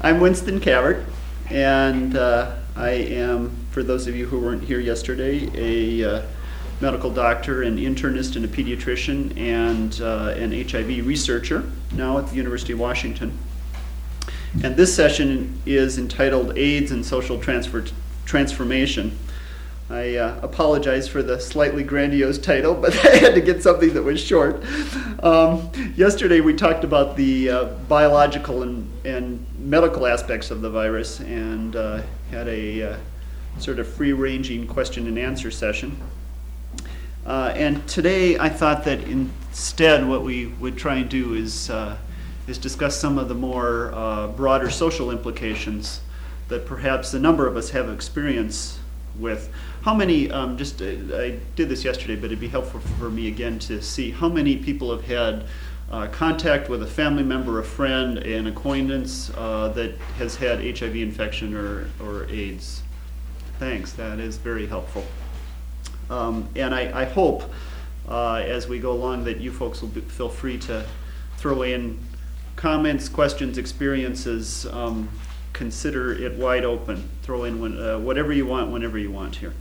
I'm Winston Cavert, and I am, for those of you who weren't here yesterday, a medical doctor, an internist, and a pediatrician, and an HIV researcher, now at the University of Washington. And this session is entitled AIDS and Social Transformation. I apologize for the slightly grandiose title, but I had to get something that was short. Yesterday we talked about the biological and medical aspects of the virus and had a sort of free-ranging question and answer session. And today I thought that instead what we would try and do is discuss some of the more broader social implications that perhaps a number of us have experience with. How many, I did this yesterday, but it'd be helpful for me again to see how many people have had contact with a family member, a friend, an acquaintance that has had HIV infection or AIDS. Thanks, that is very helpful. And I hope as we go along that you folks will feel free to throw in comments, questions, experiences. Consider it wide open. Throw in whatever you want, whenever you want here.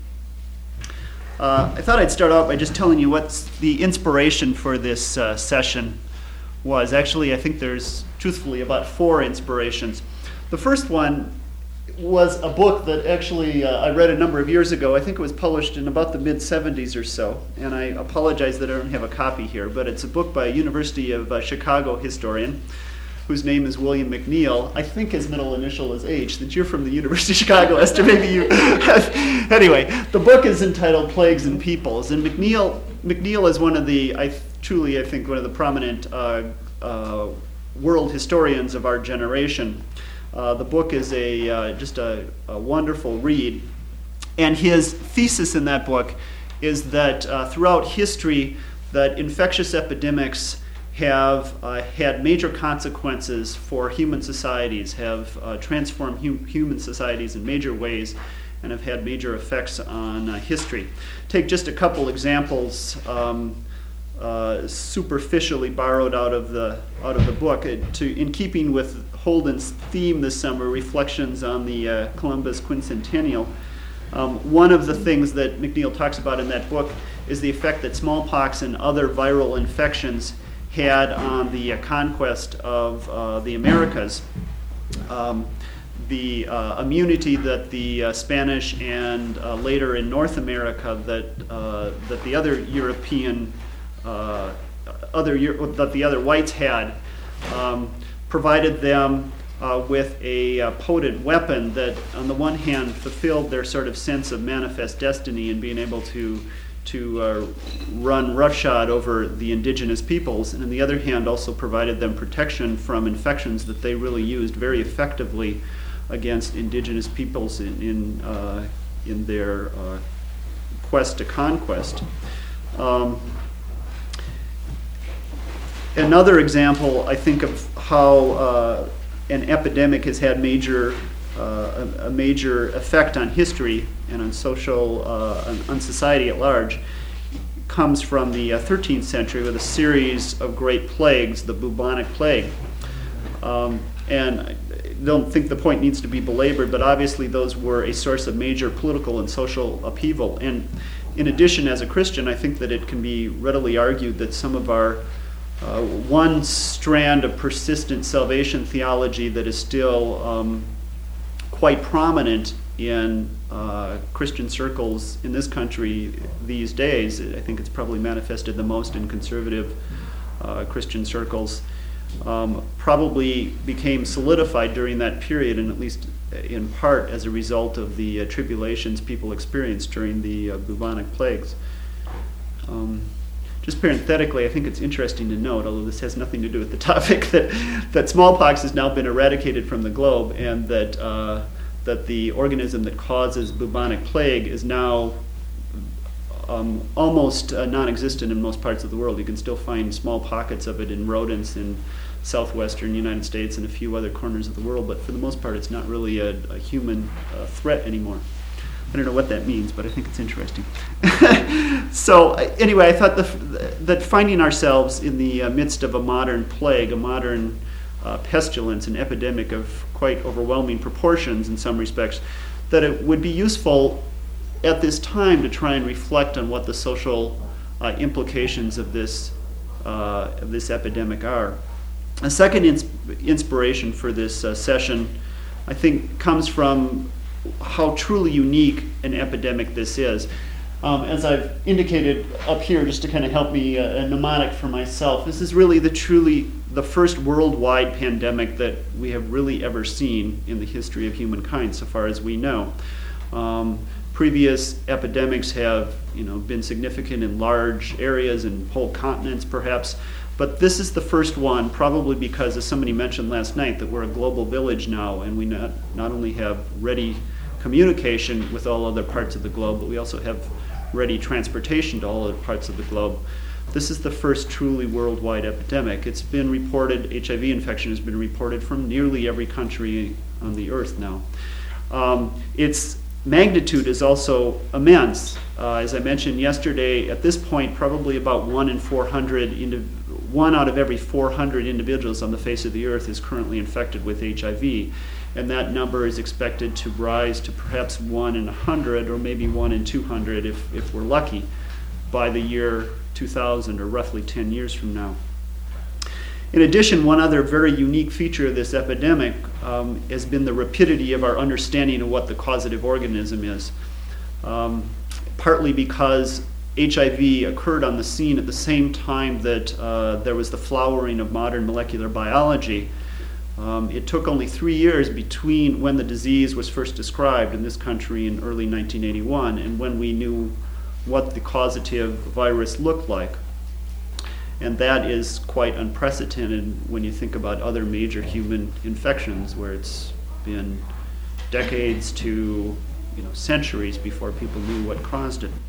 I thought I'd start out by just telling you what the inspiration for this session was. Actually, I think there's, truthfully, about 4 inspirations. The first one was a book that actually I read a number of years ago. I think it was published in about the mid-'70s or so, and I apologize that I don't have a copy here, but it's a book by a University of Chicago historian whose name is William McNeill. I think his middle initial is H, since you're from the University of Chicago, Esther, maybe you have. Anyway, the book is entitled Plagues and Peoples, and McNeill is one of the, I think, one of the prominent world historians of our generation. The book is just a wonderful read, and his thesis in that book is that throughout history, that infectious epidemics have had major consequences for human societies, have transformed human societies in major ways, and have had major effects on history. Take just a couple examples, superficially borrowed out of the book, in keeping with Holden's theme this summer, reflections on the Columbus quincentennial. One of the things that McNeill talks about in that book is the effect that smallpox and other viral infections had on the conquest of the Americas. The immunity that the Spanish and later in North America that the other European that the other whites had provided them with a potent weapon that, on the one hand, fulfilled their sort of sense of manifest destiny in being able to run roughshod over the indigenous peoples, and on the other hand also provided them protection from infections that they really used very effectively against indigenous peoples in their quest to conquest. Another example, I think, of how an epidemic has had a major effect on history and on on society at large, comes from the 13th century with a series of great plagues, the bubonic plague. And I don't think the point needs to be belabored, but obviously those were a source of major political and social upheaval. And in addition, as a Christian, I think that it can be readily argued that some of our one strand of persistent salvation theology that is still quite prominent in Christian circles in this country these days, I think it's probably manifested the most in conservative Christian circles, probably became solidified during that period, and at least in part as a result of the tribulations people experienced during the bubonic plagues. Just parenthetically, I think it's interesting to note, although this has nothing to do with the topic, that smallpox has now been eradicated from the globe, and that the organism that causes bubonic plague is now almost non-existent in most parts of the world. You can still find small pockets of it in rodents in southwestern United States and a few other corners of the world, but for the most part it's not really a human threat anymore. I don't know what that means, but I think it's interesting. So anyway, I thought that finding ourselves in the midst of a modern plague, a modern pestilence, an epidemic of quite overwhelming proportions in some respects, that it would be useful at this time to try and reflect on what the social implications of this epidemic are. A second inspiration for this session, I think, comes from how truly unique an epidemic this is. As I've indicated up here, just to kind of help me a mnemonic for myself, this is really the first worldwide pandemic that we have really ever seen in the history of humankind, so far as we know. Previous epidemics have, been significant in large areas and whole continents, perhaps, but this is the first one, probably because, as somebody mentioned last night, that we're a global village now, and we not only have ready communication with all other parts of the globe, but we also have ready transportation to all other parts of the globe. This is the first truly worldwide epidemic. It's been reported, HIV infection has been reported from nearly every country on the earth now. Its magnitude is also immense. As I mentioned yesterday, at this point, probably about 1 out of every 400 individuals on the face of the earth is currently infected with HIV. And that number is expected to rise to perhaps 1 in 100 or maybe 1 in 200 if we're lucky by the year 2000, or roughly 10 years from now. In addition, one other very unique feature of this epidemic has been the rapidity of our understanding of what the causative organism is. Partly because HIV occurred on the scene at the same time that there was the flowering of modern molecular biology. It took only 3 years between when the disease was first described in this country in early 1981 and when we knew what the causative virus looked like. And that is quite unprecedented when you think about other major human infections, where it's been decades to centuries before people knew what caused it.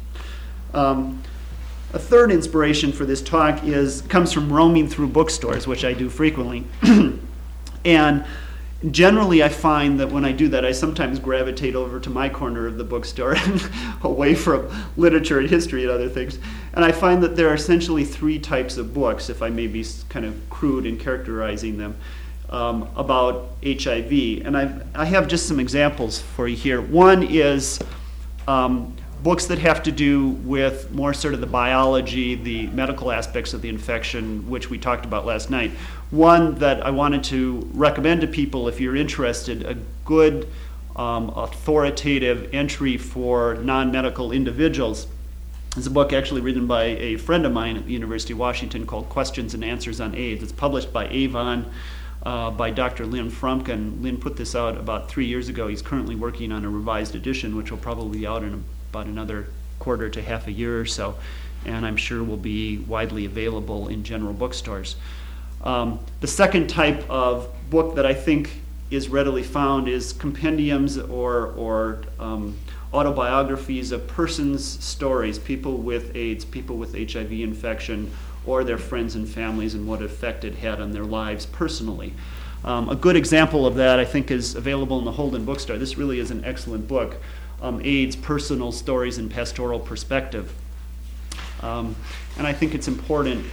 A third inspiration for this talk comes from roaming through bookstores, which I do frequently. And generally I find that when I do that, I sometimes gravitate over to my corner of the bookstore and away from literature and history and other things. And I find that there are essentially 3 types of books, if I may be kind of crude in characterizing them, about HIV. And I have just some examples for you here. One is books that have to do with more sort of the biology, the medical aspects of the infection, which we talked about last night. One that I wanted to recommend to people, if you're interested, a good authoritative entry for non-medical individuals, is a book actually written by a friend of mine at the University of Washington called Questions and Answers on AIDS. It's published by Avon, by Dr. Lynn Frumkin. Lynn put this out about 3 years ago. He's currently working on a revised edition, which will probably be out in about another quarter to half a year or so, and I'm sure will be widely available in general bookstores. The second type of book that I think is readily found is compendiums or autobiographies of persons' stories, people with AIDS, people with HIV infection, or their friends and families, and what effect it had on their lives personally. A good example of that, I think, is available in the Holden Bookstore. This really is an excellent book. AIDS, Personal Stories and Pastoral Perspective. And I think it's important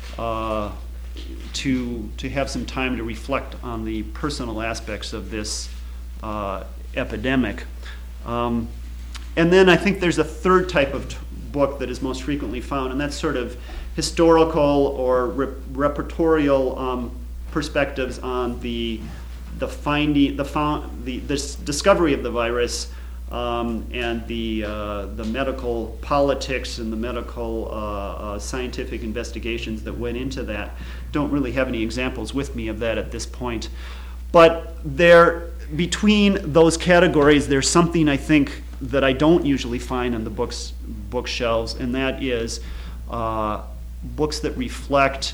to have some time to reflect on the personal aspects of this epidemic. And then I think there's a third type of book that is most frequently found, and that's sort of historical or repertorial perspectives on the discovery of the virus, and the medical politics and the medical scientific investigations that went into that. Don't really have any examples with me of that at this point. But between those categories, there's something I think that I don't usually find on the bookshelves, and that is books that reflect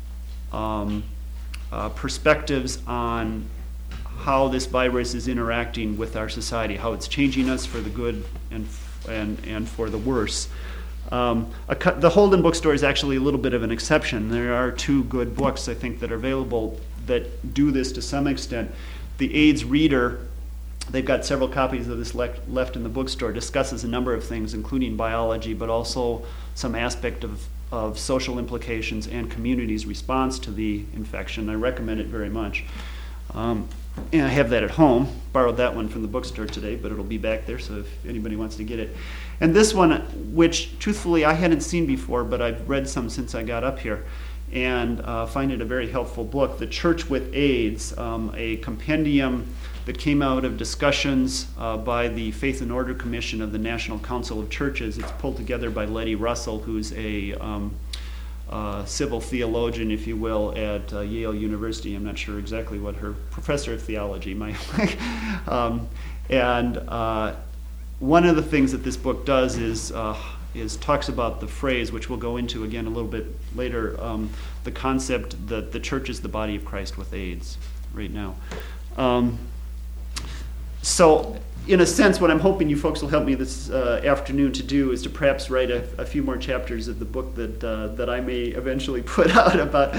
perspectives on how this virus is interacting with our society, how it's changing us for the good and for the worse. The Holden Bookstore is actually a little bit of an exception. There are 2 good books, I think, that are available that do this to some extent. The AIDS Reader, they've got several copies of this left in the bookstore, discusses a number of things, including biology, but also some aspect of of social implications and community's response to the infection. I recommend it very much. And I have that at home. Borrowed that one from the bookstore today, but it'll be back there, so if anybody wants to get it. And this one, which truthfully I hadn't seen before, but I've read some since I got up here, and find it a very helpful book, The Church with AIDS, a compendium that came out of discussions by the Faith and Order Commission of the National Council of Churches. It's pulled together by Letty Russell, who's a civil theologian, if you will, at Yale University. I'm not sure exactly what her professor of theology might one of the things that this book does is talks about the phrase, which we'll go into again a little bit later, the concept that the church is the body of Christ with AIDS right now. So in a sense, what I'm hoping you folks will help me this afternoon to do is to perhaps write a few more chapters of the book that I may eventually put out about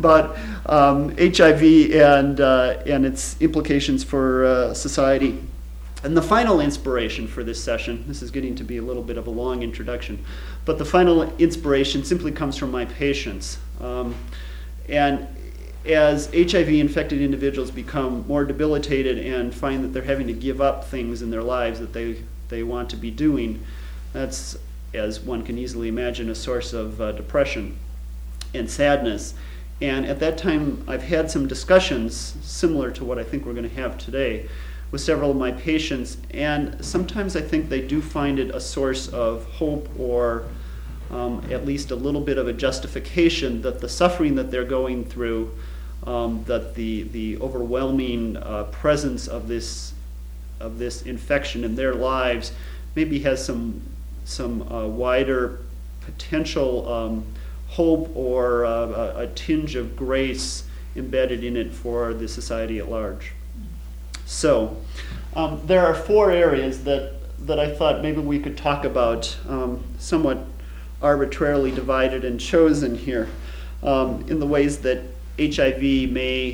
HIV and its implications for society. And the final inspiration for this session, this is getting to be a little bit of a long introduction, but the final inspiration simply comes from my patients. And as HIV-infected individuals become more debilitated and find that they're having to give up things in their lives that they want to be doing, that's, as one can easily imagine, a source of depression and sadness. And at that time, I've had some discussions similar to what I think we're going to have today with several of my patients, and sometimes I think they do find it a source of hope or at least a little bit of a justification that the suffering that they're going through, that the overwhelming presence of this infection in their lives maybe has some wider potential hope or a tinge of grace embedded in it for the society at large. So there are four areas that I thought maybe we could talk about, somewhat arbitrarily divided and chosen here, in the ways that HIV may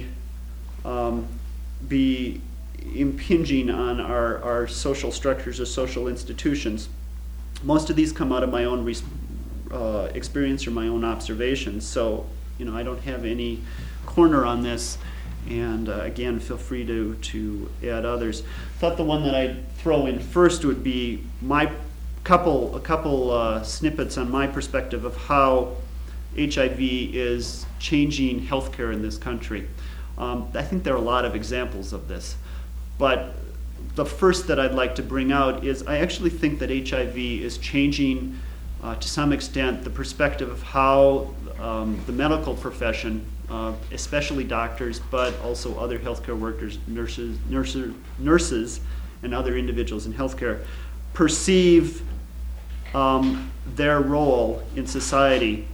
be impinging on our social structures or social institutions. Most of these come out of my own experience or my own observations, so I don't have any corner on this. And again, feel free to add others. Thought the one that I'd throw in first would be a couple snippets on my perspective of how HIV is changing healthcare in this country. I think there are a lot of examples of this, but the first that I'd like to bring out is I actually think that HIV is changing to some extent the perspective of how the medical profession, especially doctors, but also other healthcare workers, nurses, and other individuals in healthcare, perceive their role in society.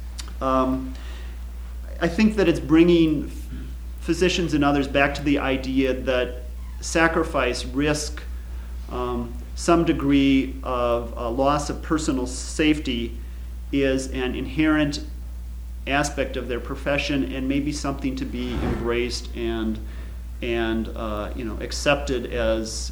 I think that it's bringing physicians and others back to the idea that sacrifice, risk, some degree of loss of personal safety is an inherent aspect of their profession and maybe something to be embraced and accepted as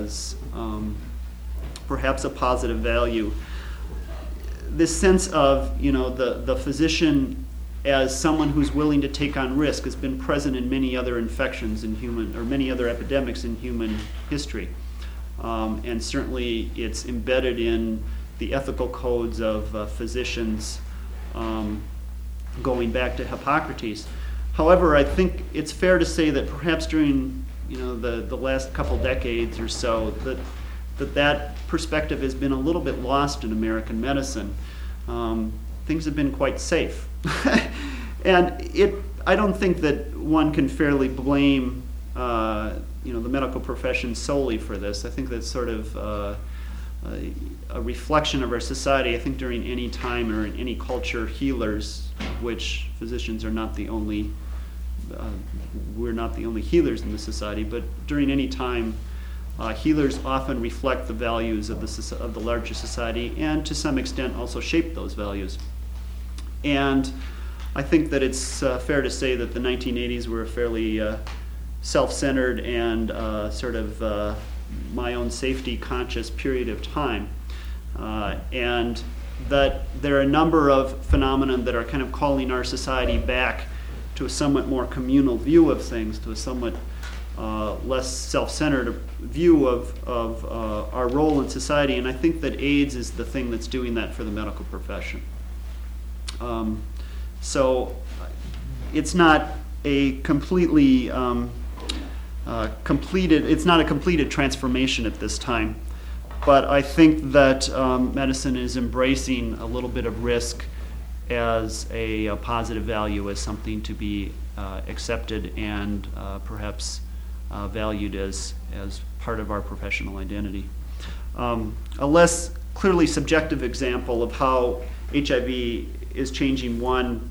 perhaps a positive value. This sense of the physician as someone who's willing to take on risk has been present in many other infections in human, or many other epidemics in human history. And certainly it's embedded in the ethical codes of physicians going back to Hippocrates. However, I think it's fair to say that perhaps during the last couple decades or so that perspective has been a little bit lost in American medicine. Things have been quite safe. And I don't think that one can fairly blame the medical profession solely for this. I think that's sort of a reflection of our society. I think during any time or in any culture, healers, which physicians are not the only, we're not the only healers in the society, but during any time, healers often reflect the values of the larger society and to some extent also shape those values. And I think that it's fair to say that the 1980s were a fairly self-centered and sort of my own safety conscious period of time. And that there are a number of phenomena that are kind of calling our society back to a somewhat more communal view of things, to a somewhat less self-centered view of our role in society, and I think that AIDS is the thing that's doing that for the medical profession. So it's not a completely it's not a completed transformation at this time, but I think that medicine is embracing a little bit of risk as a positive value, as something to be accepted and perhaps valued as part of our professional identity. A less clearly subjective example of how HIV is changing one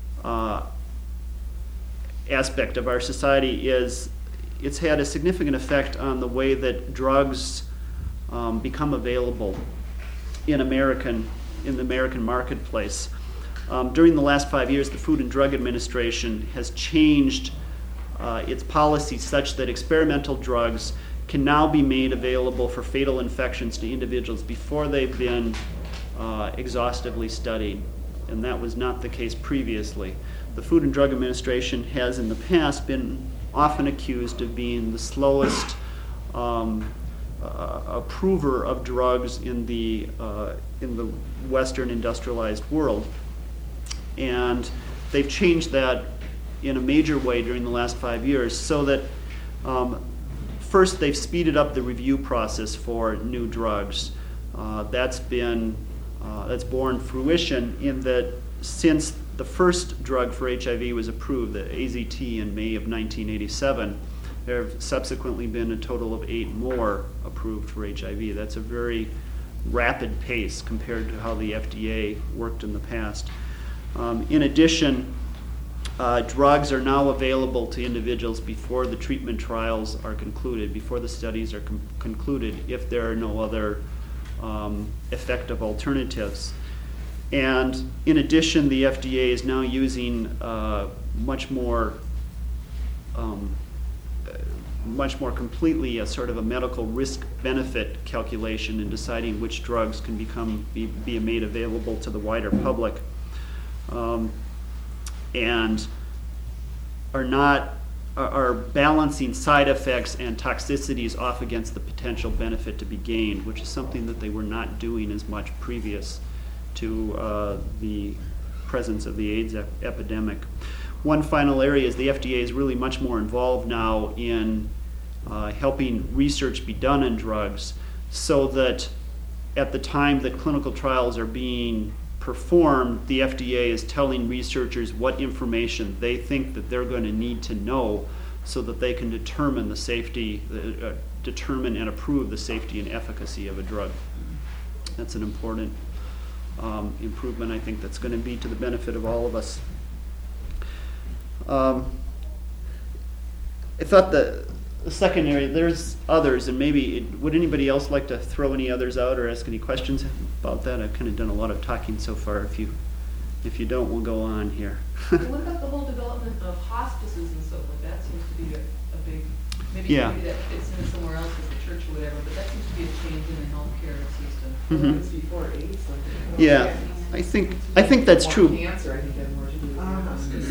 aspect of our society is it's had a significant effect on the way that drugs become available in the American marketplace. During the last 5 years, the Food and Drug Administration has changed its policy such that experimental drugs can now be made available for fatal infections to individuals before they've been exhaustively studied, and that was not the case previously. The Food and Drug Administration has in the past been often accused of being the slowest approver of drugs in the Western industrialized world. And they've changed that in a major way during the last 5 years, so that first they've speeded up the review process for new drugs. That's borne fruition in that since the first drug for HIV was approved, the AZT, in May of 1987, there have subsequently been a total of 8 more approved for HIV. That's a very rapid pace compared to how the FDA worked in the past. In addition, drugs are now available to individuals before the treatment trials are concluded, before the studies are concluded, if there are no other effective alternatives. And in addition, the FDA is now using much more completely a sort of a medical risk-benefit calculation in deciding which drugs can be made available to the wider public, and are balancing side effects and toxicities off against the potential benefit to be gained, which is something that they were not doing as much previous to the presence of the AIDS epidemic. One final area is the FDA is really much more involved now in helping research be done on drugs, so that at the time that clinical trials are being performed, the FDA is telling researchers what information they think that they're going to need to know so that they can determine the safety, determine and approve the safety and efficacy of a drug. That's an important improvement, I think, that's going to be to the benefit of all of us. I thought the second area, there's others, and maybe, would anybody else like to throw any others out or ask any questions about that? I've kind of done a lot of talking so far. If you don't, we'll go on here. What about the whole development of hospices and so forth? That seems to be a big, maybe that fits in somewhere else with the church or whatever, but that seems to be a change in the healthcare system. Mm-hmm. It was before AIDS. Yeah, I think that's true. Cancer, I think, had more to do with hospice.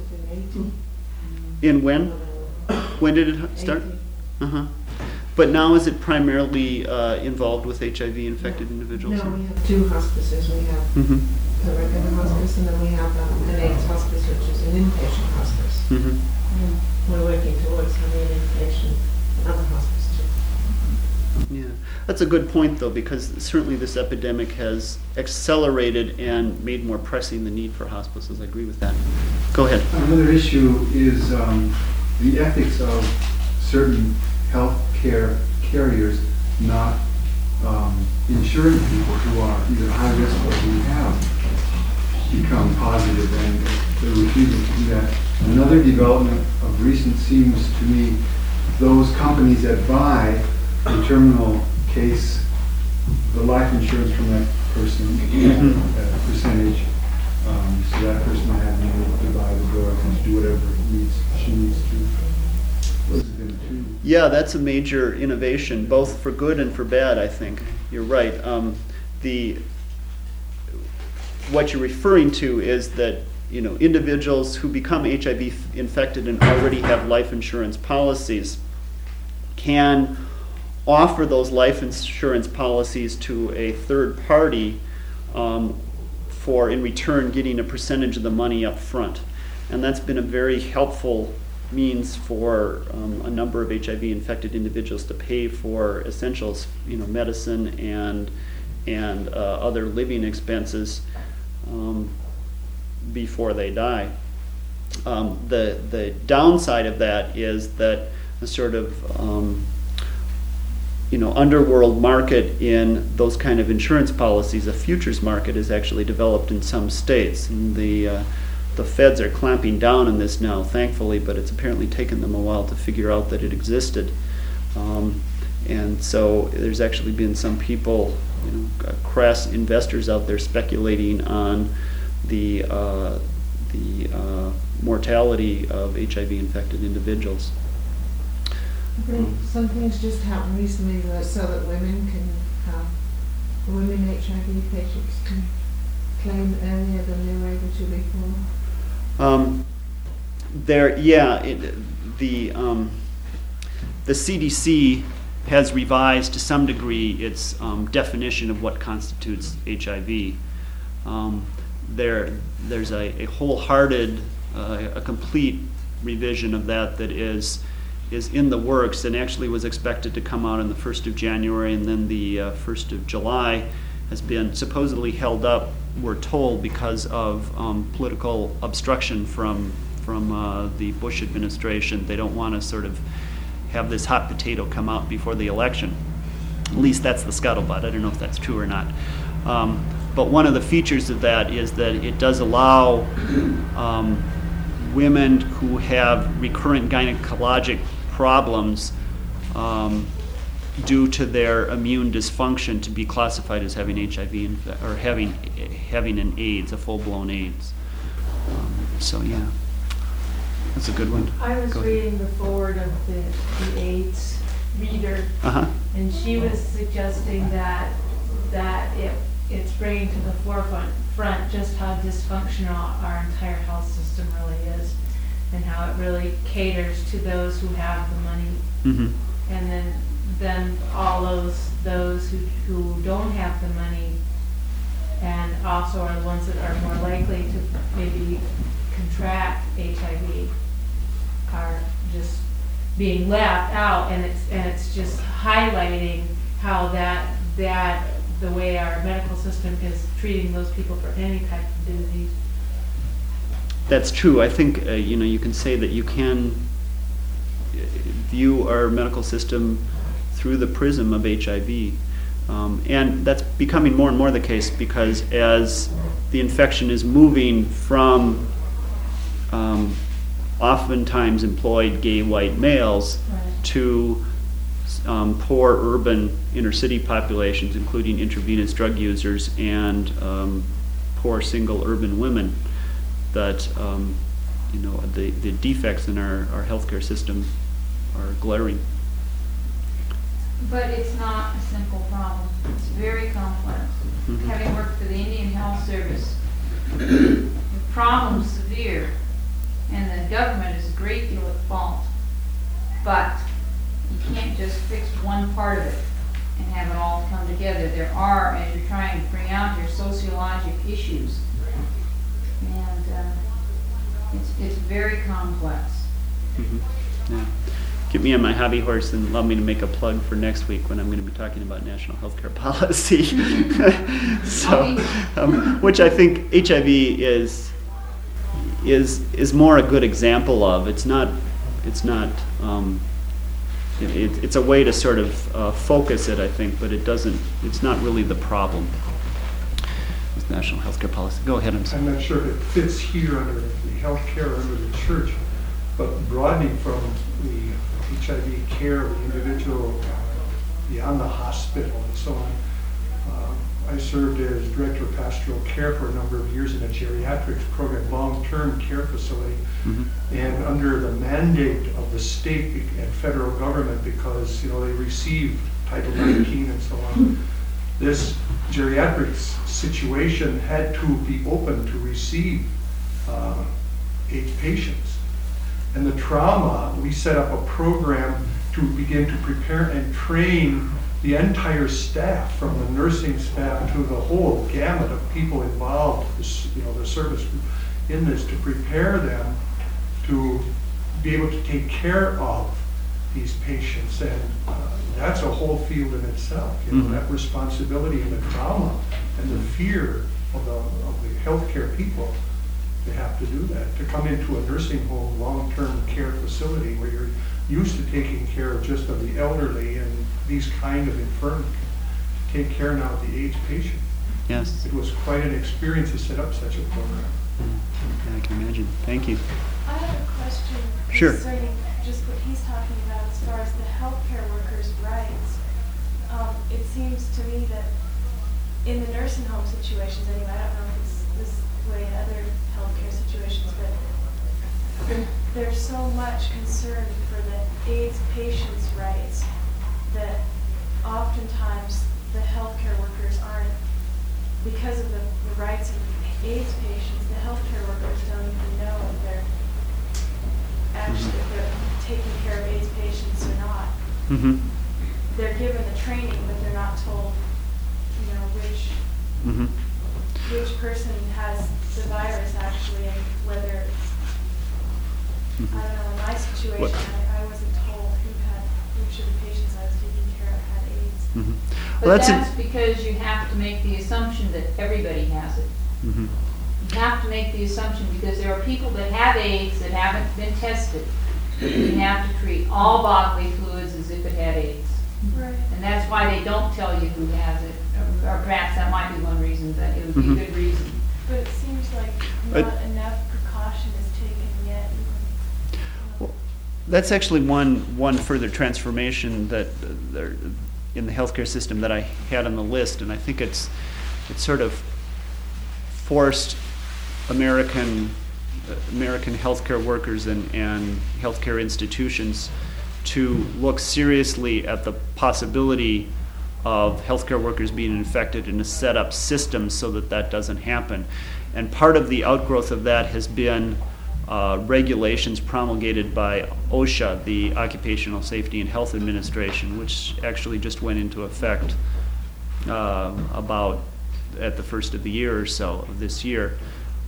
In when? When did it start? Uh-huh. But now is it primarily involved with HIV-infected individuals? No, we have 2 hospices. We have Mm-hmm. a regular hospice, and then we have an AIDS hospice, which is an inpatient hospice. Mm-hmm. We're working towards having an inpatient other hospice too. Yeah, that's a good point, though, because certainly this epidemic has accelerated and made more pressing the need for hospices. I agree with that. Go ahead. Another issue is the ethics of certain healthcare carriers not insuring people who are either high risk or who have become positive, and they're refusing to do that. Another development of recent seems to me those companies that buy the terminal case, the life insurance from that person, at a percentage, so that person might have money to buy the drug and to do whatever she needs to. Those have been 2. Yeah, that's a major innovation, both for good and for bad, I think. You're right. what you're referring to is that, individuals who become HIV infected and already have life insurance policies can offer those life insurance policies to a third party for, in return, getting a percentage of the money up front. And that's been a very helpful means for a number of HIV-infected individuals to pay for essentials, medicine and other living expenses before they die. The downside of that is that a sort of underworld market in those kind of insurance policies, a futures market, is actually developed in some states. And the feds are clamping down on this now, thankfully, but it's apparently taken them a while to figure out that it existed. And so there's actually been some people, crass investors out there speculating on the mortality of HIV-infected individuals. I think some things just happened recently so that women HIV patients can claim earlier than they were able to before. The CDC has revised to some degree its definition of what constitutes HIV. There's a wholehearted, a complete revision of that is in the works, and actually was expected to come out on the 1st of January, and then the 1st of July has been supposedly held up, we're told, because of political obstruction from the Bush administration. They don't want to sort of have this hot potato come out before the election. At least that's the scuttlebutt. I don't know if that's true or not. But one of the features of that is that it does allow women who have recurrent gynecologic problems due to their immune dysfunction to be classified as having HIV or having an AIDS, a full-blown AIDS. So yeah, that's a good one. I was Go ahead. reading the foreword of the AIDS reader, and she was suggesting that it's bringing to the forefront just how dysfunctional our entire health system really is, and how it really caters to those who have the money, and then all those who don't have the money, and also are the ones that are more likely to maybe contract HIV, are just being left out, and it's just highlighting how that the way our medical system is treating those people for any type of disease. That's true. I think you can say that you can view our medical system through the prism of HIV, and that's becoming more and more the case, because as the infection is moving from oftentimes employed gay white males to poor urban inner city populations, including intravenous drug users and poor single urban women, that the defects in our healthcare system are glaring. But it's not a simple problem. It's very complex. Having worked for the Indian Health Service, the problem's severe, and the government is a great deal at fault. But you can't just fix one part of it and have it all come together. There are, as you're trying to bring out here, sociologic issues. And it's very complex. Yeah. Get me on my hobby horse and allow me to make a plug for next week when I'm going to be talking about national healthcare policy. So, which I think HIV is more a good example of. It's a way to sort of focus it, I think, but it's not really the problem with national healthcare policy. Go ahead, I'm sorry. I'm not sure if it fits here under the healthcare or under the church, but broadening from the HIV care of the individual beyond the hospital and so on. I served as director of pastoral care for a number of years in a geriatrics program, long-term care facility, and under the mandate of the state and federal government, because they received Title 19 and so on, this geriatrics situation had to be open to receive AIDS patients. And the trauma, we set up a program to begin to prepare and train the entire staff, from the nursing staff to the whole gamut of people involved, the service group in this, to prepare them to be able to take care of these patients. And that's a whole field in itself, that responsibility and the trauma and the fear of the healthcare people to have to do that, to come into a nursing home, long-term care facility where you're used to taking care of just of the elderly and these kind of infirmities, to take care now of the AIDS patient. Yes. It was quite an experience to set up such a program. Yeah, I can imagine. Thank you. I have a question Sure. concerning just what he's talking about as far as the healthcare workers' rights. It seems to me that in the nursing home situations anyway, I don't know if it's this way in other healthcare situations, but there's so much concern for the AIDS patients' rights that oftentimes the healthcare workers aren't, because of the rights of AIDS patients, the healthcare workers don't even know if they're actually, if they're taking care of AIDS patients or not. Mm-hmm. They're given the training, but they're not told, which person has the virus actually, and whether it's, I don't know, in my situation, I wasn't told which of the patients I was taking care of had AIDS. Mm-hmm. But Well, that's because you have to make the assumption that everybody has it. Mm-hmm. You have to make the assumption because there are people that have AIDS that haven't been tested. You have to treat all bodily fluids as if it had AIDS. Right. And that's why they don't tell you who has it. Or perhaps that might be one reason, that it would be Mhm. a good reason. But it seems like not enough precaution is taken yet. Well, that's actually one further transformation that in the healthcare system that I had on the list, and I think it's sort of forced American healthcare workers and healthcare institutions to look seriously at the possibility of healthcare workers being infected and to set up systems so that doesn't happen. And part of the outgrowth of that has been regulations promulgated by OSHA, the Occupational Safety and Health Administration, which actually just went into effect about at the first of the year or so of this year,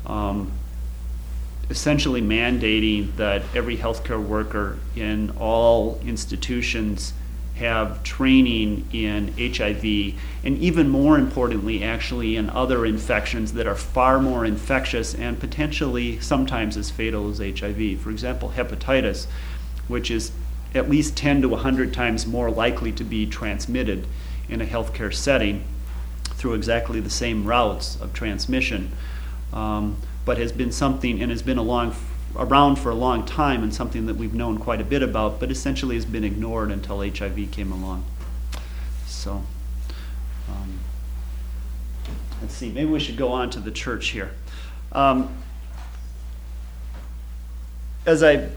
essentially mandating that every healthcare worker in all institutions have training in HIV, and even more importantly, actually, in other infections that are far more infectious and potentially sometimes as fatal as HIV. For example, hepatitis, which is at least 10 to 100 times more likely to be transmitted in a healthcare setting through exactly the same routes of transmission, but has been something and has been around for a long time and something that we've known quite a bit about, but essentially has been ignored until HIV came along. So, let's see, maybe we should go on to the church here. As I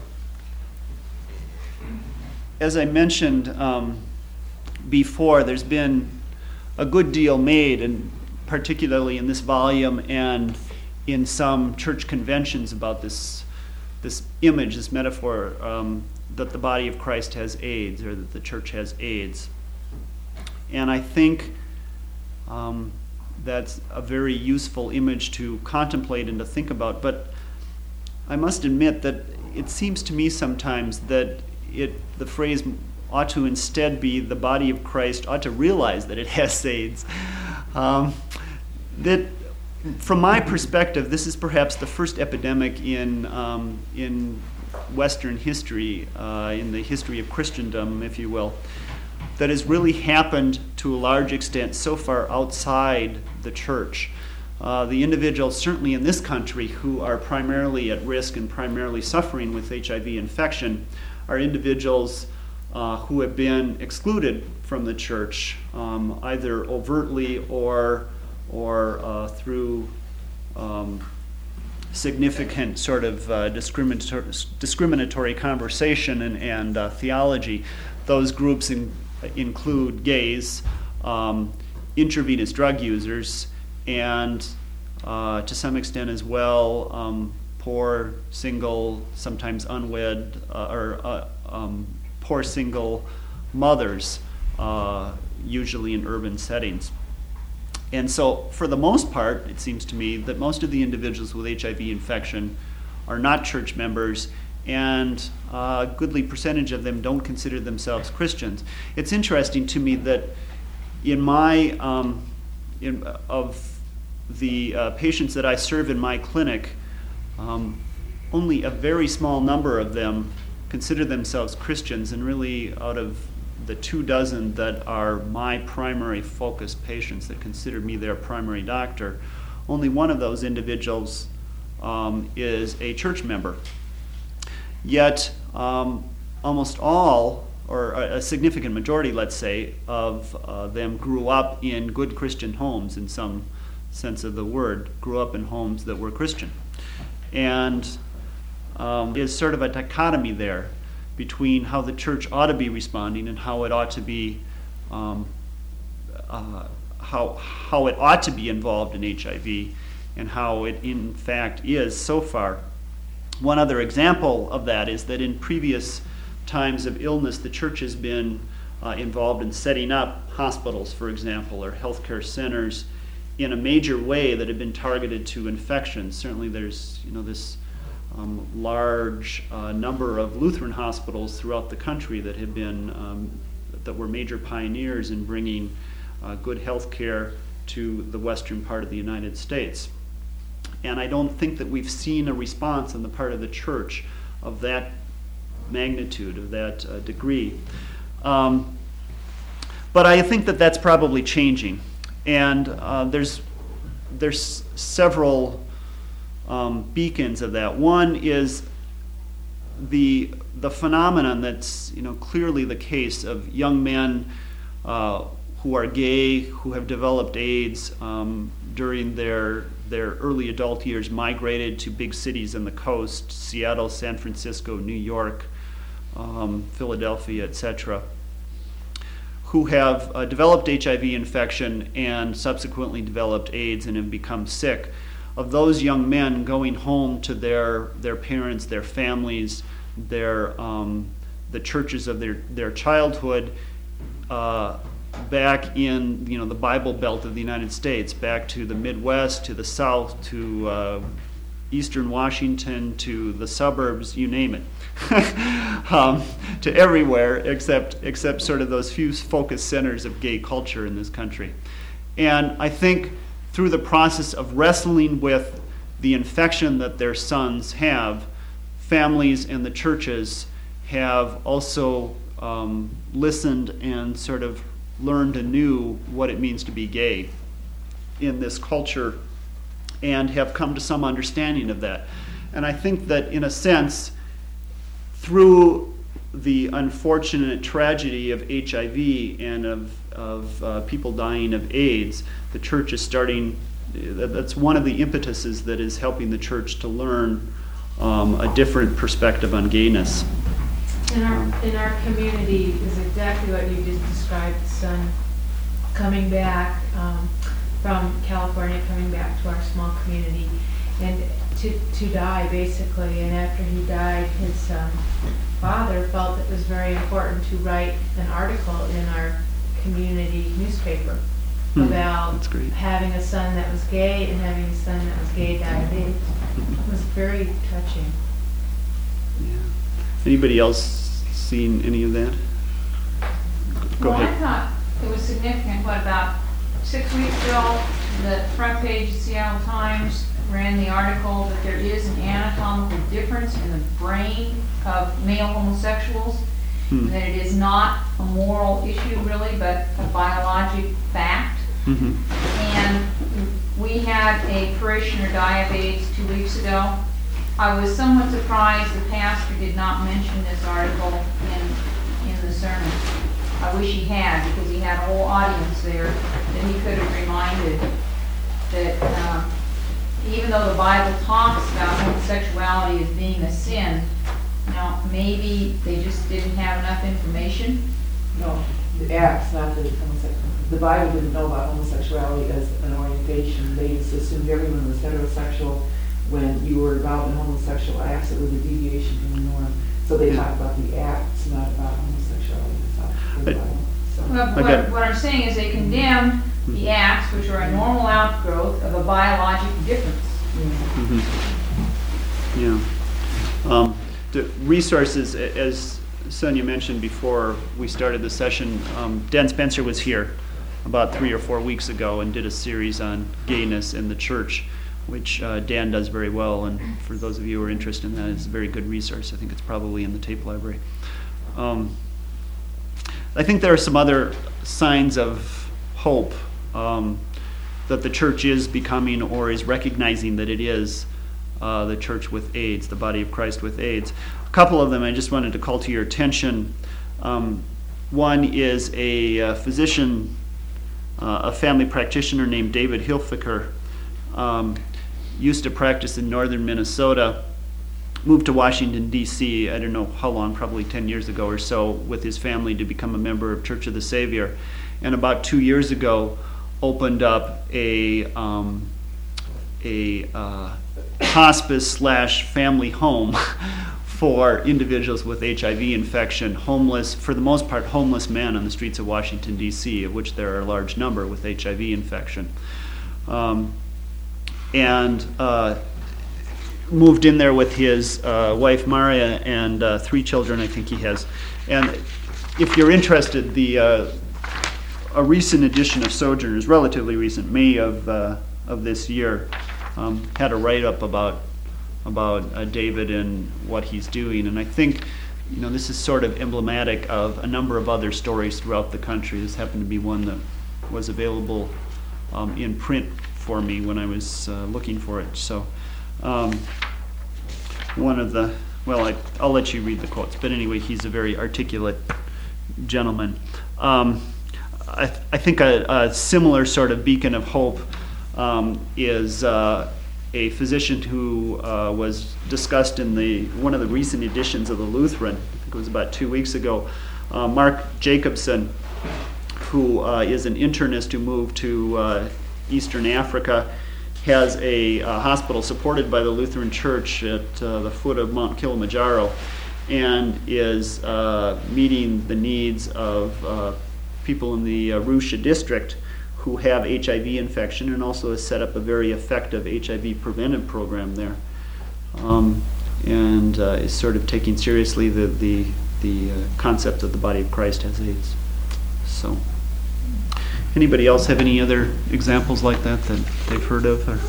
mentioned before, there's been a good deal made, and particularly in this volume and in some church conventions, about this image, this metaphor that the body of Christ has AIDS, or that the church has AIDS. And I think that's a very useful image to contemplate and to think about. But I must admit that it seems to me sometimes that the phrase ought to instead be the body of Christ ought to realize that it has AIDS. That, from my perspective, this is perhaps the first epidemic in Western history, in the history of Christendom, if you will, that has really happened to a large extent so far outside the church. The individuals, certainly in this country, who are primarily at risk and primarily suffering with HIV infection are individuals who have been excluded from the church, either overtly or through significant sort of discriminatory conversation and theology. Those groups include gays, intravenous drug users, and to some extent as well, poor single, sometimes unwed, poor single mothers, usually in urban settings. And so, for the most part, it seems to me that most of the individuals with HIV infection are not church members, and a goodly percentage of them don't consider themselves Christians. It's interesting to me that in my, of the patients that I serve in my clinic, only a very small number of them consider themselves Christians, and really out of the 24 that are my primary focus patients that consider me their primary doctor, only one of those individuals is a church member. Yet almost all, or a significant majority, let's say, of them grew up in good Christian homes in some sense of the word, grew up in homes that were Christian. And there's sort of a dichotomy there between how the church ought to be responding and how it ought to be how it ought to be involved in HIV, and how it in fact is so far. One other example of that is that in previous times of illness, the church has been involved in setting up hospitals, for example, or healthcare centers in a major way that have been targeted to infections. Certainly there's this large number of Lutheran hospitals throughout the country that have been that were major pioneers in bringing good health care to the western part of the United States. And I don't think that we've seen a response on the part of the church of that magnitude, of that degree. But I think that that's probably changing. And there's several beacons of that. One is the phenomenon that's clearly the case of young men who are gay, who have developed AIDS during their early adult years, migrated to big cities on the coast, Seattle, San Francisco, New York, Philadelphia, etc., who have developed HIV infection and subsequently developed AIDS and have become sick. Of those young men going home to their parents, their families, the churches of their childhood, back in the Bible Belt of the United States, back to the Midwest, to the South, to Eastern Washington, to the suburbs, you name it, to everywhere except sort of those few focus centers of gay culture in this country. And I think through the process of wrestling with the infection that their sons have, families and the churches have also listened and sort of learned anew what it means to be gay in this culture, and have come to some understanding of that. And I think that in a sense, through the unfortunate tragedy of HIV and of people dying of AIDS, the church is starting, that's one of the impetuses that is helping the church to learn a different perspective on gayness. In our community is exactly what you just described, the son coming back from California, coming back to our small community, and to die basically. And after he died, his father felt it was very important to write an article in our community newspaper about having a son that was gay and having a son that was gay diabetes. It was very touching. Yeah. Anybody else seen any of that? Go ahead. I thought it was significant. What, about 6 weeks ago, the front page of Seattle Times ran the article that there is an anatomical difference in the brain of male homosexuals, that it is not a moral issue really, but a biologic fact. And we had a parishioner die of AIDS 2 weeks ago. I was somewhat surprised the pastor did not mention this article in the sermon. I wish he had, because he had a whole audience there that he could have reminded that even though the Bible talks about homosexuality as being a sin, maybe they just didn't have enough information. the Acts, not the homosexual. The Bible didn't know about homosexuality as an orientation. They just assumed everyone was heterosexual. When you were involved in homosexual acts, it was a deviation from the norm. So they talk about the acts, not about homosexuality itself. in the Bible. So- Well, what I'm saying is they condemn the acts, which are a normal outgrowth of a biologic difference. Yeah. The resources, as Sonia mentioned before we started the session, Dan Spencer was here about 3 or 4 weeks ago and did a series on gayness in the church, which Dan does very well, and for those of you who are interested in that, it's a very good resource. I think it's probably in the tape library. I think there are some other signs of hope that the church is becoming or is recognizing that it is the church with AIDS, the body of Christ with AIDS. A couple of them I just wanted to call to your attention. One is a physician, a family practitioner named David Hilfiker, used to practice in northern Minnesota, moved to Washington, D.C., I don't know how long, probably 10 years ago or so, with his family to become a member of Church of the Savior. And about 2 years ago, opened up a hospice/family home for individuals with HIV infection, homeless, for the most part, homeless men on the streets of Washington, D.C., of which there are a large number with HIV infection. Moved in there with his wife Maria and 3 children, I think he has. And if you're interested, a recent edition of Sojourners, relatively recent, May of this year, had a write-up about David and what he's doing. And I think, this is sort of emblematic of a number of other stories throughout the country. This happened to be one that was available in print for me when I was looking for it. So one of the, I'll let you read the quotes, but anyway, he's a very articulate gentleman. I think a similar sort of beacon of hope is a physician who was discussed in one of the recent editions of the Lutheran. I think it was about 2 weeks ago. Mark Jacobson, who is an internist who moved to Eastern Africa, has a hospital supported by the Lutheran Church at the foot of Mount Kilimanjaro, and is meeting the needs of people in the Arusha district who have HIV infection, and also has set up a very effective HIV preventive program there, and is sort of taking seriously the concept that the body of Christ has AIDS. So, anybody else have any other examples like that they've heard of? Or,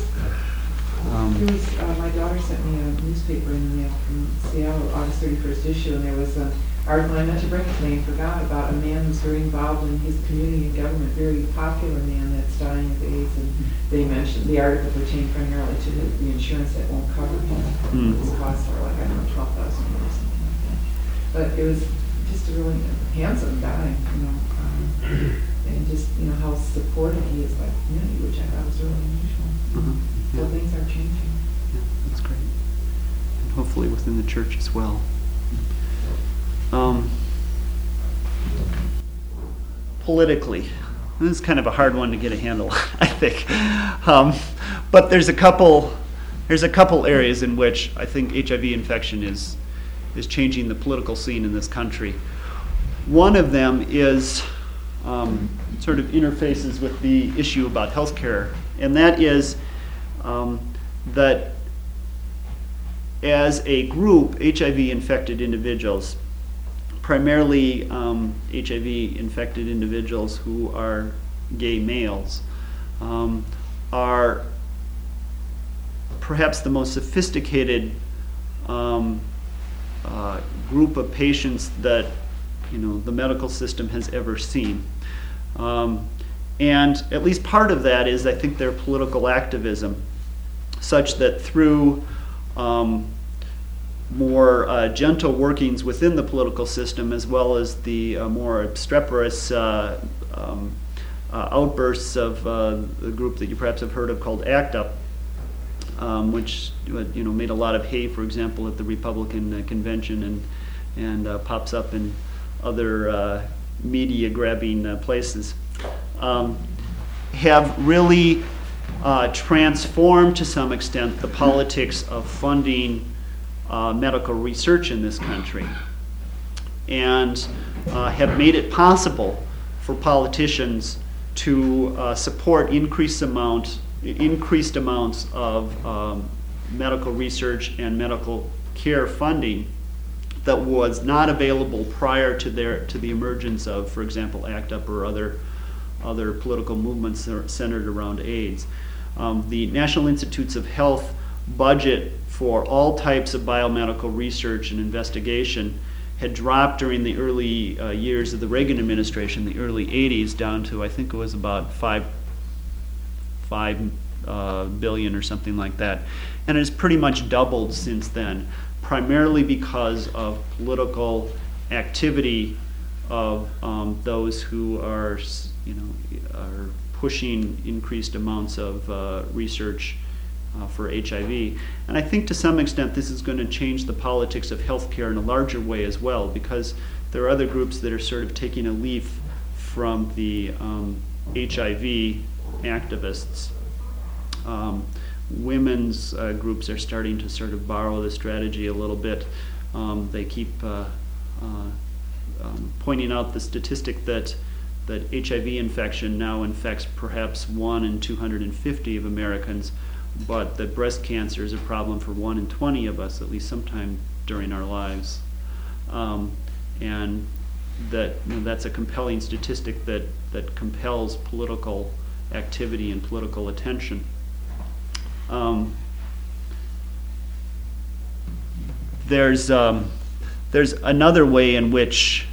my daughter sent me a newspaper in the mail from Seattle, August 31st issue, and there was an article, I meant to bring his name, forgot, about a man who's very involved in his community and government, very popular man that's dying of AIDS, and they mentioned, the article pertained primarily to the insurance that won't cover him. His costs are like, I don't know, $12,000 or something like that. But it was just a really handsome guy, and just, how supportive he is by the community, which I thought was really unusual. So things are changing. Yeah, that's great. And hopefully within the church as well. Politically, this is kind of a hard one to get a handle on, I think. But there's a couple areas in which I think HIV infection is changing the political scene in this country. One of them is sort of interfaces with the issue about healthcare, and that is that as a group, HIV-infected individuals, primarily HIV-infected individuals who are gay males, are perhaps the most sophisticated group of patients that the medical system has ever seen. And at least part of that is, I think, their political activism, such that through more gentle workings within the political system, as well as the more obstreperous outbursts of the group that you perhaps have heard of called ACT UP, which made a lot of hay, for example, at the Republican convention, and pops up in other media-grabbing places, have really transformed to some extent the politics of funding medical research in this country, and have made it possible for politicians to support increased amounts of medical research and medical care funding that was not available prior to the emergence of, for example, ACT UP or other political movements that are centered around AIDS. The National Institutes of Health budget for all types of biomedical research and investigation had dropped during the early years of the Reagan administration, the early 80s, down to, I think it was about $5 billion or something like that. And it has pretty much doubled since then, primarily because of political activity of those who are pushing increased amounts of research for HIV. And I think to some extent this is going to change the politics of healthcare in a larger way as well, because there are other groups that are sort of taking a leaf from the HIV activists. Women's groups are starting to sort of borrow the strategy a little bit. They keep pointing out the statistic that HIV infection now infects perhaps 1 in 250 of Americans, but that breast cancer is a problem for 1 in 20 of us, at least sometime during our lives. And that's a compelling statistic that compels political activity and political attention. There's another way in which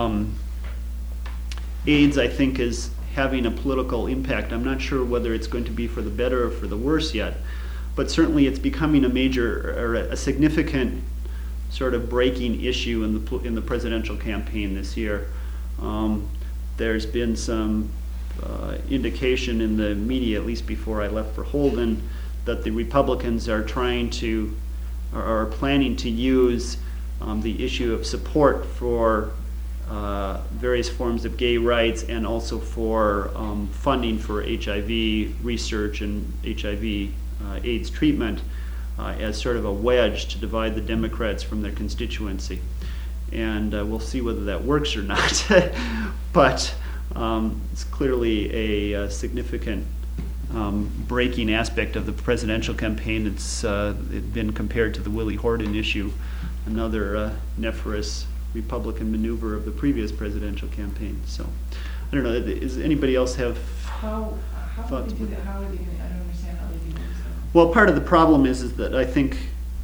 AIDS, I think, is having a political impact. I'm not sure whether it's going to be for the better or for the worse yet, but certainly it's becoming a major or a significant sort of breaking issue in the presidential campaign this year. There's been some indication in the media, at least before I left for Holden, that the Republicans are planning to use the issue of support for various forms of gay rights and also for funding for HIV research and HIV AIDS treatment as sort of a wedge to divide the Democrats from their constituency. And we'll see whether that works or not. But it's clearly a significant breaking aspect of the presidential campaign. It's been compared to the Willie Horton issue, another nefarious Republican maneuver of the previous presidential campaign. So, I don't know, does anybody else have How would they do that? How would they, I don't understand how they do that. Well, part of the problem is that I think,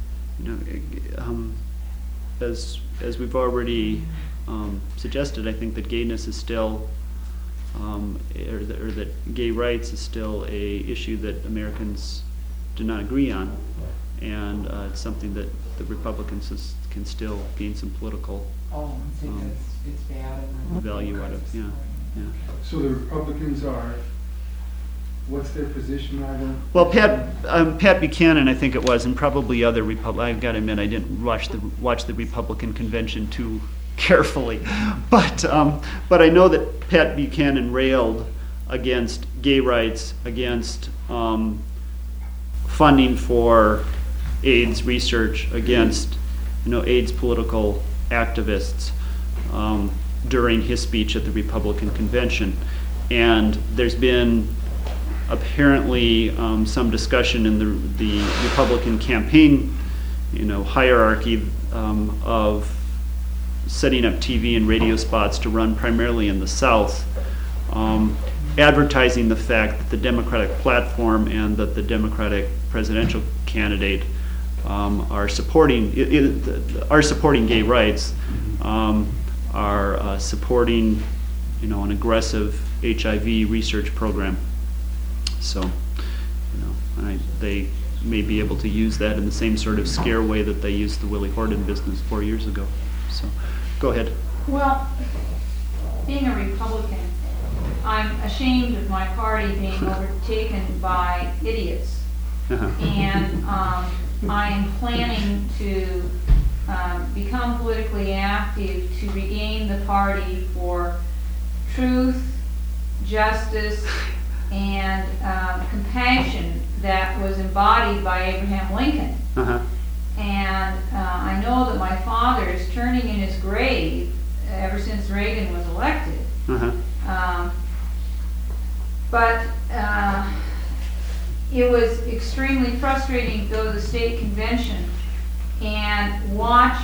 as we've already suggested, I think that gayness is still, or that gay rights is still a issue that Americans do not agree on, and it's something that the Republicans can still gain some political It's bad. value out of. Yeah. So the Republicans are, what's their position on that? Well, Pat Buchanan, I think it was, and probably other I've got to admit, I didn't watch the Republican convention too carefully, but I know that Pat Buchanan railed against gay rights, against funding for AIDS research, against AIDS political activists during his speech at the Republican convention, and there's been apparently some discussion in the Republican campaign, hierarchy of setting up TV and radio spots to run primarily in the South, advertising the fact that the Democratic platform and that the Democratic presidential candidate are supporting gay rights, are supporting an aggressive HIV research program. So, they may be able to use that in the same sort of scare way that they used the Willie Horton business 4 years ago. So, go ahead. Well, being a Republican, I'm ashamed of my party being overtaken by idiots. And I am planning to become politically active to regain the party for truth, justice, and compassion that was embodied by Abraham Lincoln. Uh-huh. And I know that my father is turning in his grave ever since Reagan was elected. Uh-huh. But it was extremely frustrating to go to the state convention and watch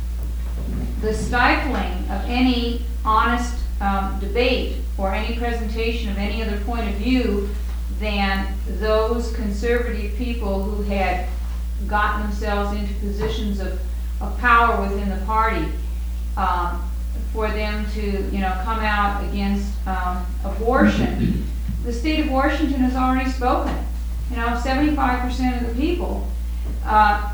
the stifling of any honest debate or any presentation of any other point of view than those conservative people who had gotten themselves into positions of power within the party, for them to, come out against abortion. The state of Washington has already spoken. 75% of the people, are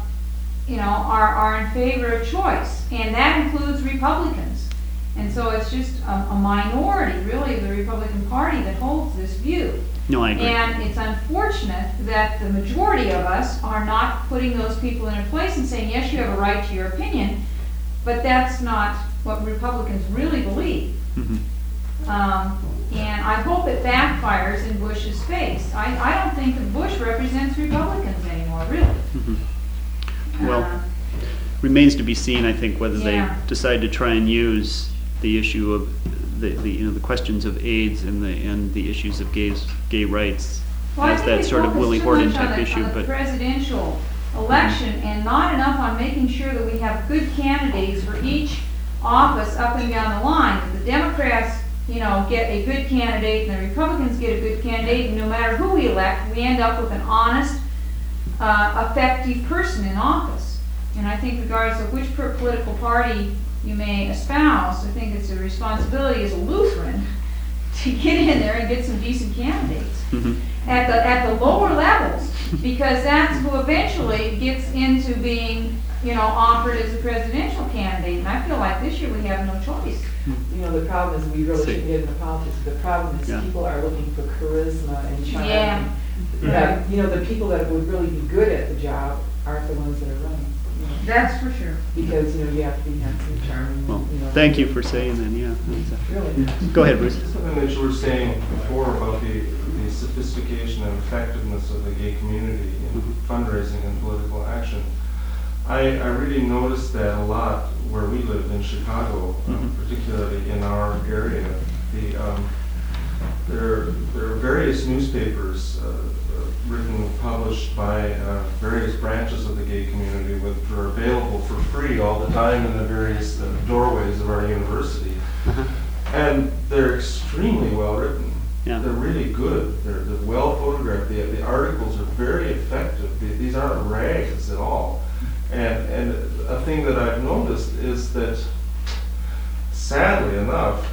in favor of choice, and that includes Republicans. And so it's just a minority, really, of the Republican Party that holds this view. No, I agree. And it's unfortunate that the majority of us are not putting those people in a place and saying, yes, you have a right to your opinion, but that's not what Republicans really believe. Mhm. And I hope it backfires in Bush's face. I don't think that Bush represents Republicans anymore, really. Mhm. Well, remains to be seen, I think, whether Yeah. they decide to try and use the issue of the questions of AIDS and the issues of gay rights Well, I as think that they sort of focus Willie too Horton much on type the- issue, on the but presidential election and not enough on making sure that we have good candidates for each office up and down the line. That the Democrats, get a good candidate and the Republicans get a good candidate, and no matter who we elect, we end up with an honest, effective person in office. And I think regardless of which political party you may espouse, I think it's a responsibility as a Lutheran to get in there and get some decent candidates Mhm. at the lower levels, because that's who eventually gets into being, offered as a presidential candidate. And I feel like this year we have no choice. The problem is we really See. shouldn't get into politics. The problem is Yeah. people are looking for charisma and charm. Yeah. That, the people that would really be good at the job aren't the ones that are running. That's for sure. Because, you have to be handsome, charming, well, thank you for saying that, yeah. Really. Go ahead, Bruce. Something that you were saying before about the sophistication and effectiveness of the gay community in fundraising and political action. I really noticed that a lot where we live in Chicago, particularly in our area. There are various newspapers written, published by various branches of the gay community, which are available for free all the time in the various doorways of our university. And they're extremely well written. Yeah. They're really good. They're well photographed. The articles are very effective. These aren't rags at all. And a thing that I've noticed is that, sadly enough,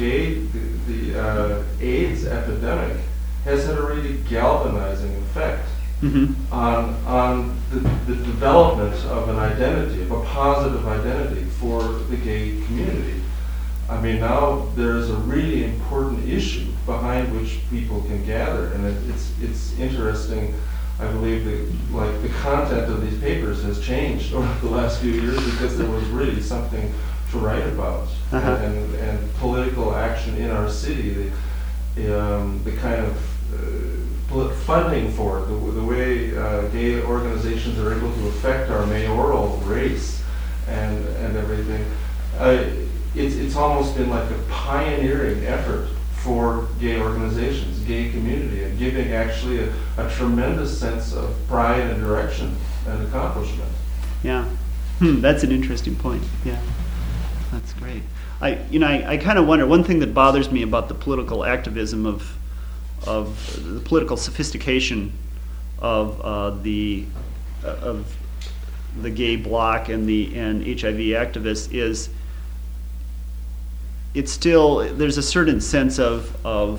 the AIDS epidemic has had a really galvanizing effect on the development of an identity, of a positive identity for the gay community. I mean, now there's a really important issue behind which people can gather, and it's interesting. I believe that the content of these papers has changed over the last few years because there was really something to write about, and political action in our city, the kind of funding for it, the way gay organizations are able to affect our mayoral race and everything. It's almost been like a pioneering effort for gay organizations, gay community, and giving actually a tremendous sense of pride and direction and accomplishment. Yeah, that's an interesting point. Yeah, that's great. I kind of wonder, one thing that bothers me about the political activism of the political sophistication of the gay bloc and HIV activists is it's still, there's a certain sense of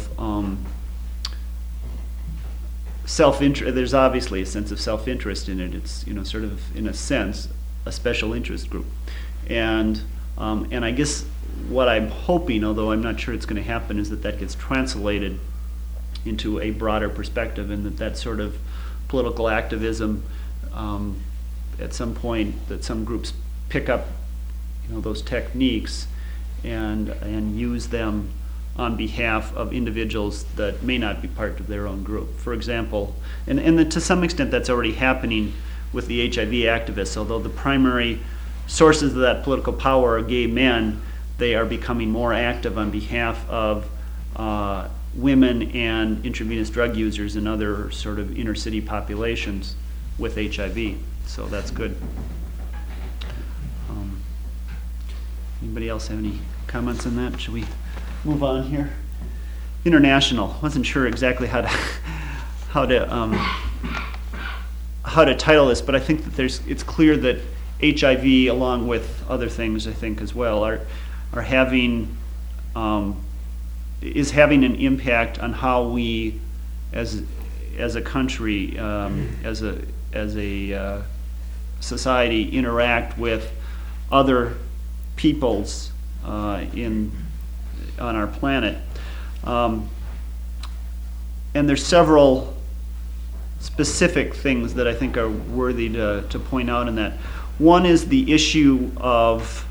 self-interest. There's obviously a sense of self-interest in it. It's sort of in a sense a special interest group, and I guess what I'm hoping, although I'm not sure it's going to happen, is that gets translated into a broader perspective, and that sort of political activism at some point, that some groups pick up those techniques and use them on behalf of individuals that may not be part of their own group. For example, and to some extent that's already happening with the HIV activists, although the primary sources of that political power are gay men, they are becoming more active on behalf of women and intravenous drug users and other sort of inner city populations with HIV. So that's good. Anybody else have any comments on that? Should we move on here? International. Wasn't sure exactly how to title this, but I think that it's clear that HIV, along with other things, I think as well, are having is having an impact on how we, as a country, as a society, interact with other peoples on our planet. And there's several specific things that I think are worthy to point out in that. One is the issue of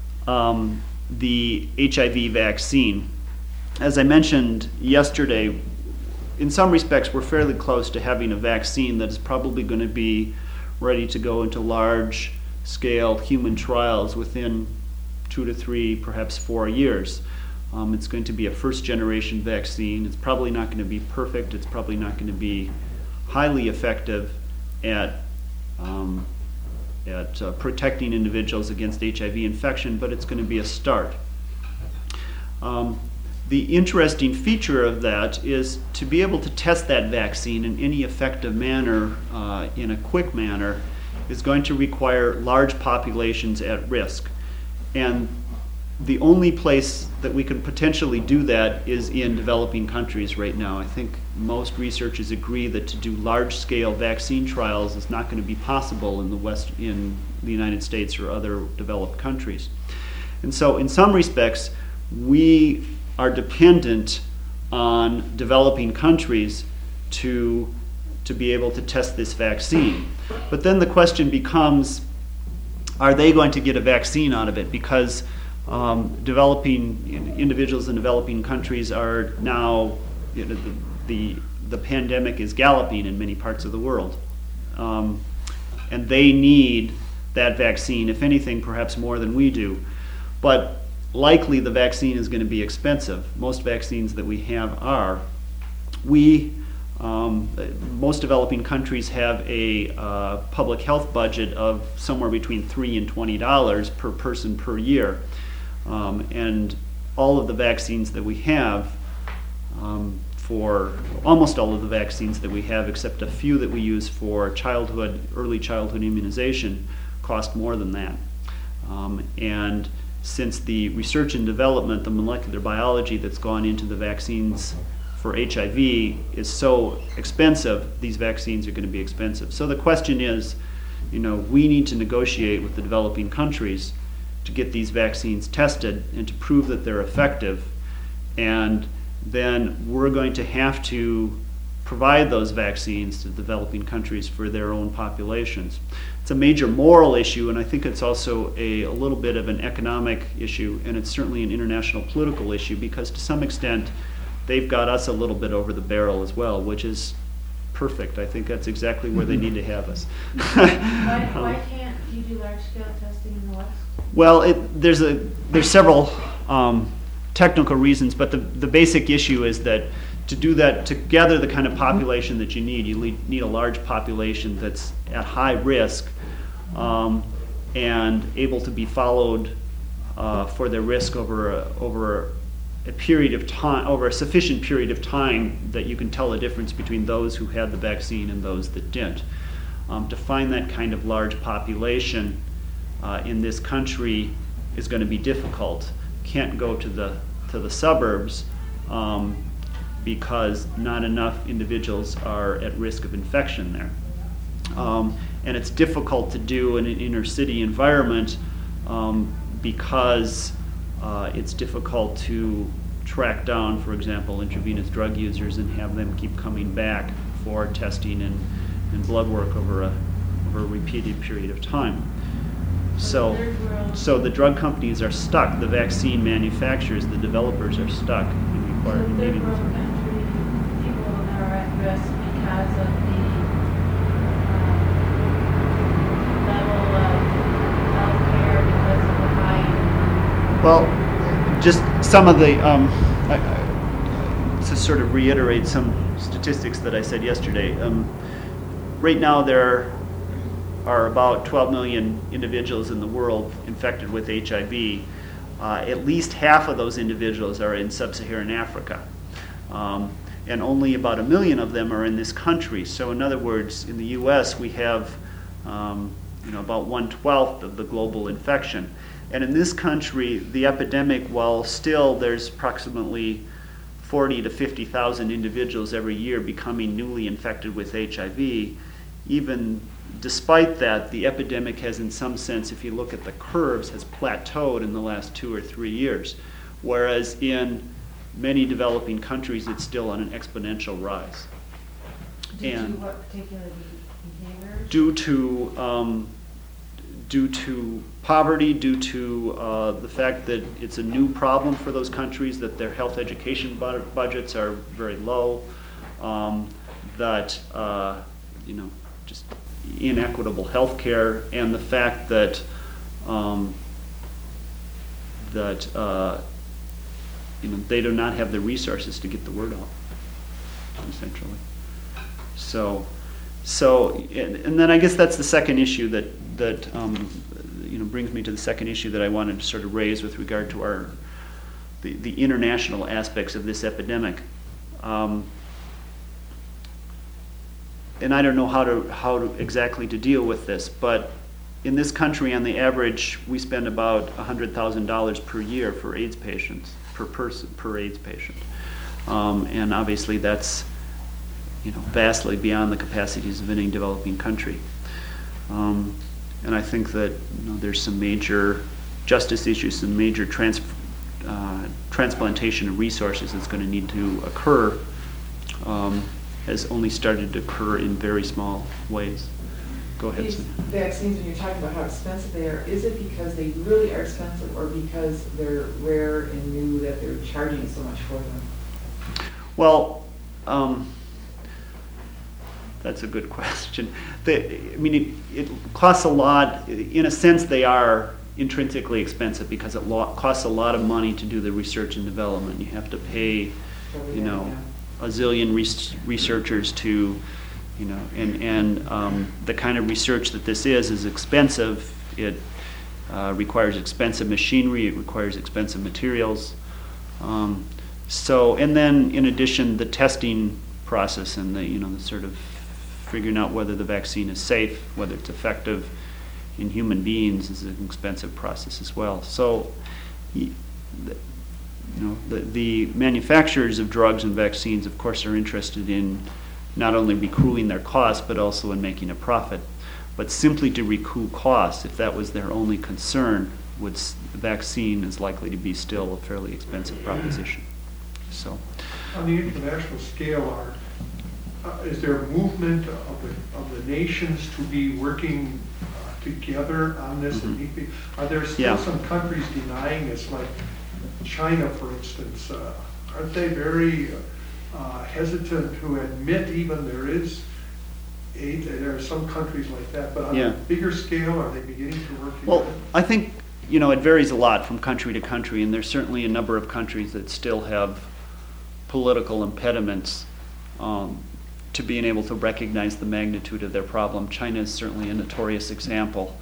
the HIV vaccine. As I mentioned yesterday, in some respects we're fairly close to having a vaccine that is probably going to be ready to go into large-scale human trials within 2 to 3, perhaps 4 years. It's going to be a first-generation vaccine. It's probably not going to be perfect. It's probably not going to be highly effective at protecting individuals against HIV infection, but it's going to be a start. The interesting feature of that is to be able to test that vaccine in any effective manner, in a quick manner, is going to require large populations at risk. And the only place that we can potentially do that is in developing countries right now. I think most researchers agree that to do large-scale vaccine trials is not going to be possible in the United States or other developed countries. And so in some respects, we are dependent on developing countries to be able to test this vaccine. But then the question becomes, are they going to get a vaccine out of it? Because developing individuals in developing countries are now, the pandemic is galloping in many parts of the world. And they need that vaccine, if anything, perhaps more than we do. But likely the vaccine is going to be expensive. Most vaccines that we have are. Most developing countries have a public health budget of somewhere between $3 and $20 per person per year. And all of the vaccines that we have, for almost all of the vaccines that we have, except a few that we use for early childhood immunization, cost more than that. And since the research and development, the molecular biology that's gone into the vaccines for HIV is so expensive, these vaccines are going to be expensive. So the question is, we need to negotiate with the developing countries to get these vaccines tested and to prove that they're effective. And then we're going to have to provide those vaccines to developing countries for their own populations. It's a major moral issue, and I think it's also a little bit of an economic issue, and it's certainly an international political issue, because to some extent they've got us a little bit over the barrel as well, which is perfect. I think that's exactly where they need to have us. Why can't you do large-scale testing in the West? Well, there's several technical reasons, but the basic issue is that to do that, to gather the kind of population that you need a large population that's at high risk and able to be followed for their risk over a period of time, over a sufficient period of time that you can tell the difference between those who had the vaccine and those that didn't. To find that kind of large population in this country is going to be difficult. Can't go to the suburbs because not enough individuals are at risk of infection there. And it's difficult to do in an inner city environment because it's difficult to track down, for example, intravenous drug users and have them keep coming back for testing and blood work over a repeated period of time. So, third world. so the drug companies are stuck. The vaccine manufacturers, the developers are stuck and So require third needing. world country people are at risk because of the level of healthcare, because of the high. Well, just some of the, to sort of reiterate some statistics that I said yesterday. Right now there are about 12 million individuals in the world infected with HIV. At least half of those individuals are in sub-Saharan Africa. And only about 1 million of them are in this country. So in other words, in the US we have about 1/12 of the global infection. And in this country, the epidemic, while still there's approximately 40 to 50,000 individuals every year becoming newly infected with HIV, even despite that, the epidemic has, in some sense, if you look at the curves, has plateaued in the last 2 or 3 years. Whereas in many developing countries, it's still on an exponential rise. Due to And what particular behaviors? due to poverty, due to the fact that it's a new problem for those countries, that their health education budgets are very low, that just inequitable health care, and the fact that they do not have the resources to get the word out, essentially. And then I guess that's the second issue that brings me to the second issue that I wanted to sort of raise with regard to the international aspects of this epidemic. And I don't know how to exactly to deal with this, but in this country, on the average, we spend about $100,000 per year for AIDS patients, per AIDS patient, and obviously that's vastly beyond the capacities of any developing country. And I think that there's some major justice issues, some major transplantation of resources that's going to need to occur. Has only started to occur in very small ways. Go ahead, These Cindy. vaccines, when you're talking about how expensive they are, is it because they really are expensive or because they're rare and new that they're charging so much for them? Well, that's a good question. It costs a lot. In a sense, they are intrinsically expensive because it costs a lot of money to do the research and development. You have to pay, a zillion researchers to, and the kind of research that this is expensive. It requires expensive machinery. It requires expensive materials. And then in addition, the testing process and the sort of figuring out whether the vaccine is safe, whether it's effective in human beings is an expensive process as well. So, the manufacturers of drugs and vaccines, of course, are interested in not only recruiting their costs, but also in making a profit. But simply to recoup costs, if that was their only concern, the vaccine is likely to be still a fairly expensive proposition. So, on the international scale, is there a movement of the nations to be working together on this? Mm-hmm. Are there still some countries denying this, like China, for instance? Aren't they very hesitant to admit even there is AIDS? There are some countries like that, but on a bigger scale, are they beginning to work together? well, I think it varies a lot from country to country, and there's certainly a number of countries that still have political impediments to being able to recognize the magnitude of their problem. China is certainly a notorious example,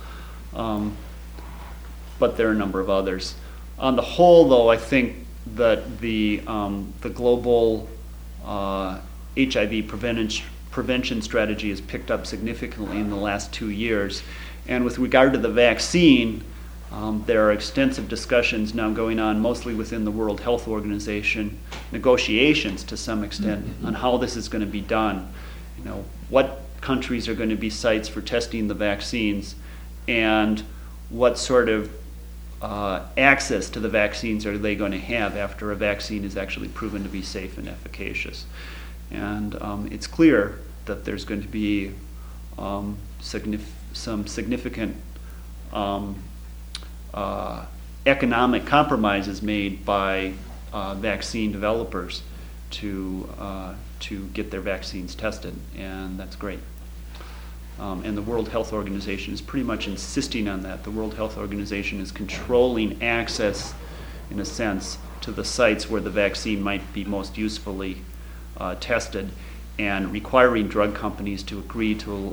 but there are a number of others. On the whole, though, I think that the global HIV prevention strategy has picked up significantly in the last 2 years. And with regard to the vaccine, there are extensive discussions now going on, mostly within the World Health Organization, negotiations to some extent on how this is going to be done. What countries are going to be sites for testing the vaccines, and what sort of access to the vaccines are they going to have after a vaccine is actually proven to be safe and efficacious. And it's clear that there's going to be some significant economic compromises made by vaccine developers to get their vaccines tested, and that's great. And the World Health Organization is pretty much insisting on that. The World Health Organization is controlling access, in a sense, to the sites where the vaccine might be most usefully tested, and requiring drug companies to agree to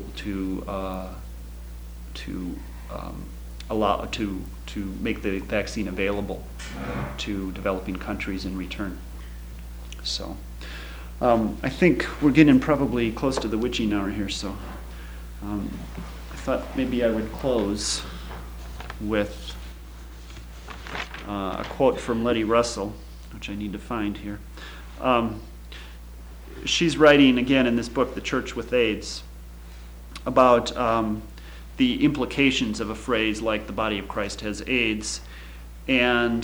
make the vaccine available to developing countries in return. So I think we're getting probably close to the witching hour here, so I thought maybe I would close with a quote from Letty Russell, which I need to find here. She's writing, again, in this book, The Church with AIDS, about the implications of a phrase like the body of Christ has AIDS, and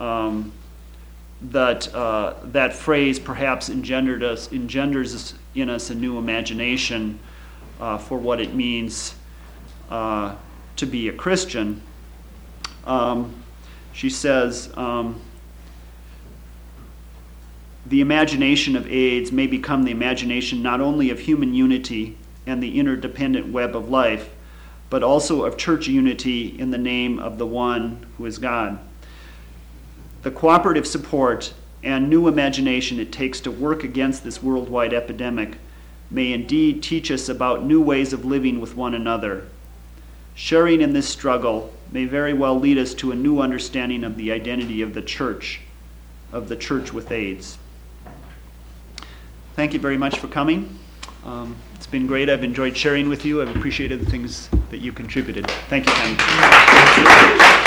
that phrase perhaps engenders in us a new imagination for what it means to be a Christian. She says, the imagination of AIDS may become the imagination not only of human unity and the interdependent web of life, but also of church unity in the name of the one who is God. The cooperative support and new imagination it takes to work against this worldwide epidemic may indeed teach us about new ways of living with one another. Sharing in this struggle may very well lead us to a new understanding of the identity of the church with AIDS. Thank you very much for coming. It's been great. I've enjoyed sharing with you. I've appreciated the things that you contributed. Thank you, Ken.